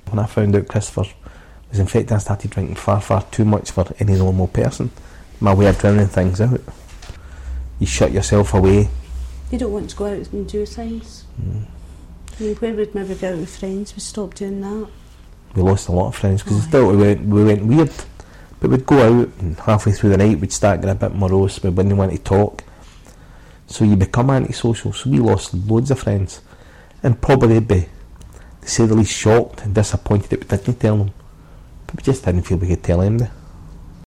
when I found out Christopher was infected, I started drinking far, far too much for any normal person. My way of drowning things out. You shut yourself away. You don't want to go out and do things. Where we'd maybe go out with friends, we stopped doing that. We lost a lot of friends because still we went weird. But we'd go out and halfway through the night we'd start getting a bit morose, we wouldn't want to talk. So you become antisocial. So we lost loads of friends. And probably be, to say the least, shocked and disappointed that we didn't tell them. But we just didn't feel we could tell anybody.